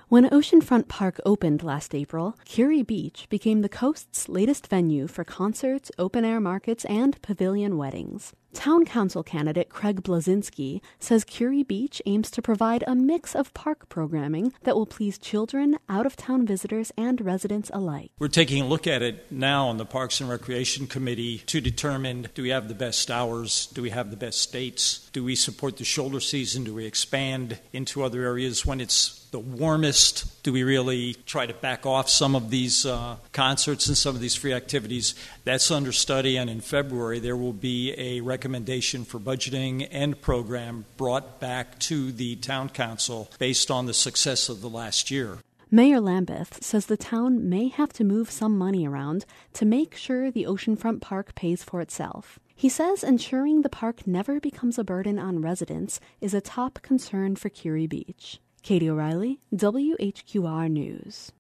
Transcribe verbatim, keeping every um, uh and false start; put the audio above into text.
When Oceanfront Park opened last April, Curie Beach became the coast's latest venue for concerts, open-air markets, and pavilion weddings. Town Council candidate Craig Blazinski says Curie Beach aims to provide a mix of park programming that will please children, out-of-town visitors, and residents alike. We're taking a look at it now on the Parks and Recreation Committee to determine, do we have the best hours? Do we have the best dates? Do we support the shoulder season? Do we expand into other areas when it's the warmest? Do we really try to back off some of these uh, concerts and some of these free activities? That's under study, and in February there will be a recommendation for budgeting and program brought back to the Town Council based on the success of the last year. Mayor Lambeth says the town may have to move some money around to make sure the Oceanfront Park pays for itself. He says ensuring the park never becomes a burden on residents is a top concern for Curie Beach. Katie O'Reilly, W H Q R News.